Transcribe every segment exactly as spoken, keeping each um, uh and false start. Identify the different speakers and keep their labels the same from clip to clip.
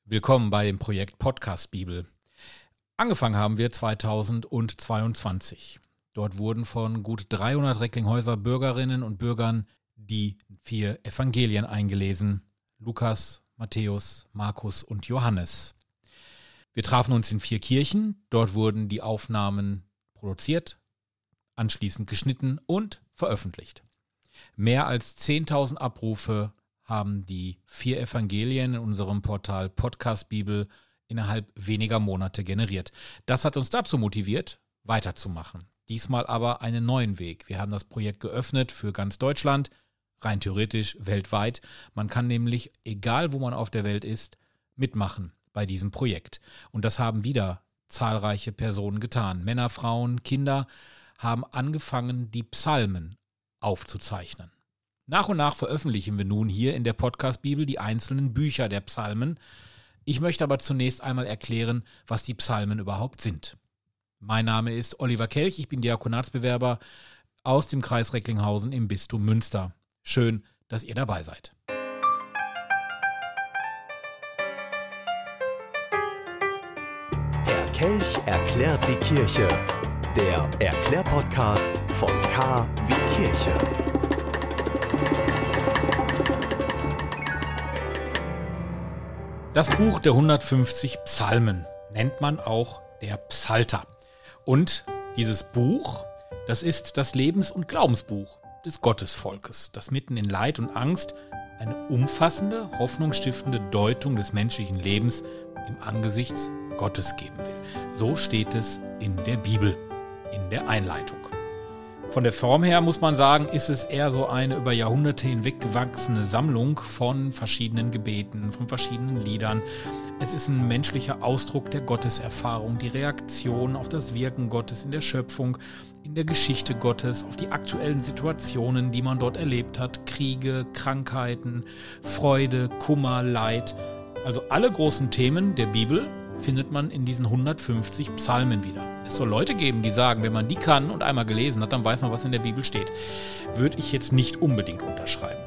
Speaker 1: Willkommen bei dem Projekt Podcast Bibel. Angefangen haben wir zweitausendzweiundzwanzig. Dort wurden von gut dreihundert Recklinghäuser Bürgerinnen und Bürgern die vier Evangelien eingelesen: Lukas, Matthäus, Markus und Johannes. Wir trafen uns in vier Kirchen. Dort wurden die Aufnahmen produziert, anschließend geschnitten und veröffentlicht. Mehr als zehntausend Abrufe haben die vier Evangelien in unserem Portal Podcast Bibel innerhalb weniger Monate generiert. Das hat uns dazu motiviert, weiterzumachen. Diesmal aber einen neuen Weg. Wir haben das Projekt geöffnet für ganz Deutschland, rein theoretisch weltweit. Man kann nämlich, egal wo man auf der Welt ist, mitmachen bei diesem Projekt. Und das haben wieder zahlreiche Personen getan. Männer, Frauen, Kinder haben angefangen, die Psalmen aufzuzeichnen. Nach und nach veröffentlichen wir nun hier in der Podcast-Bibel die einzelnen Bücher der Psalmen. Ich möchte aber zunächst einmal erklären, was die Psalmen überhaupt sind. Mein Name ist Oliver Kelch, ich bin Diakonatsbewerber aus dem Kreis Recklinghausen im Bistum Münster. Schön, dass ihr dabei seid.
Speaker 2: Herr Kelch erklärt die Kirche. Der Erklärpodcast von K wie Kirche.
Speaker 1: Das Buch der hundertfünfzig Psalmen nennt man auch der Psalter. Und dieses Buch, das ist das Lebens- und Glaubensbuch des Gottesvolkes, das mitten in Leid und Angst eine umfassende, hoffnungsstiftende Deutung des menschlichen Lebens im Angesicht Gottes geben will. So steht es in der Bibel, in der Einleitung. Von der Form her muss man sagen, ist es eher so eine über Jahrhunderte hinweg gewachsene Sammlung von verschiedenen Gebeten, von verschiedenen Liedern. Es ist ein menschlicher Ausdruck der Gotteserfahrung, die Reaktion auf das Wirken Gottes in der Schöpfung, in der Geschichte Gottes, auf die aktuellen Situationen, die man dort erlebt hat, Kriege, Krankheiten, Freude, Kummer, Leid. Also alle großen Themen der Bibel findet man in diesen hundertfünfzig Psalmen wieder. Es soll Leute geben, die sagen, wenn man die kann und einmal gelesen hat, dann weiß man, was in der Bibel steht. Würde ich jetzt nicht unbedingt unterschreiben.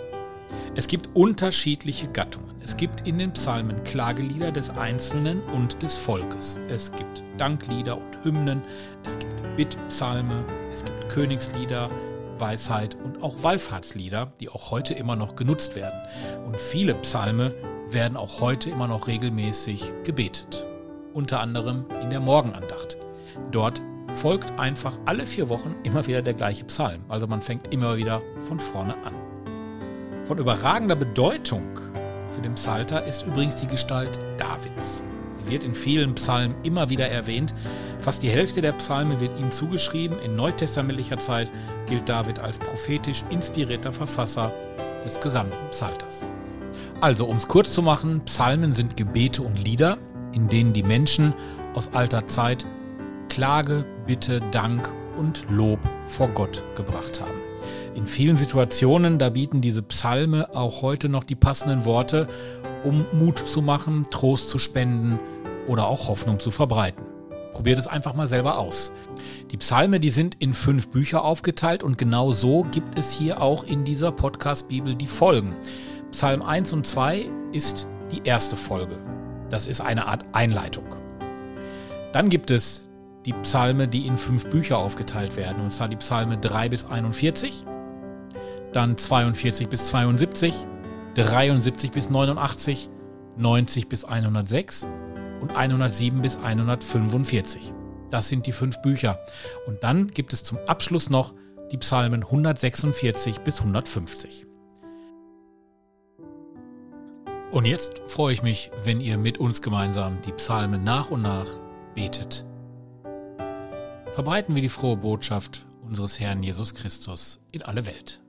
Speaker 1: Es gibt unterschiedliche Gattungen. Es gibt in den Psalmen Klagelieder des Einzelnen und des Volkes. Es gibt Danklieder und Hymnen. Es gibt Bittpsalme. Es gibt Königslieder, Weisheit und auch Wallfahrtslieder, die auch heute immer noch genutzt werden. Und viele Psalme werden auch heute immer noch regelmäßig gebetet. Unter anderem in der Morgenandacht. Dort folgt einfach alle vier Wochen immer wieder der gleiche Psalm. Also man fängt immer wieder von vorne an. Von überragender Bedeutung für den Psalter ist übrigens die Gestalt Davids. Sie wird in vielen Psalmen immer wieder erwähnt. Fast die Hälfte der Psalme wird ihm zugeschrieben. In neutestamentlicher Zeit gilt David als prophetisch inspirierter Verfasser des gesamten Psalters. Also, um es kurz zu machen, Psalmen sind Gebete und Lieder, in denen die Menschen aus alter Zeit Klage, Bitte, Dank und Lob vor Gott gebracht haben. In vielen Situationen, da bieten diese Psalme auch heute noch die passenden Worte, um Mut zu machen, Trost zu spenden oder auch Hoffnung zu verbreiten. Probiert es einfach mal selber aus. Die Psalme, die sind in fünf Bücher aufgeteilt und genau so gibt es hier auch in dieser Podcast-Bibel die Folgen. Psalm eins und zwei ist die erste Folge. Das ist eine Art Einleitung. Dann gibt es die Psalme, die in fünf Bücher aufgeteilt werden. Und zwar die Psalme drei bis einundvierzig, dann zweiundvierzig bis zweiundsiebzig, dreiundsiebzig bis neunundachtzig, neunzig bis hundertsechs und hundertsieben bis hundertfünfundvierzig. Das sind die fünf Bücher. Und dann gibt es zum Abschluss noch die Psalmen hundertsechsundvierzig bis hundertfünfzig. Und jetzt freue ich mich, wenn ihr mit uns gemeinsam die Psalmen nach und nach betet. Verbreiten wir die frohe Botschaft unseres Herrn Jesus Christus in alle Welt.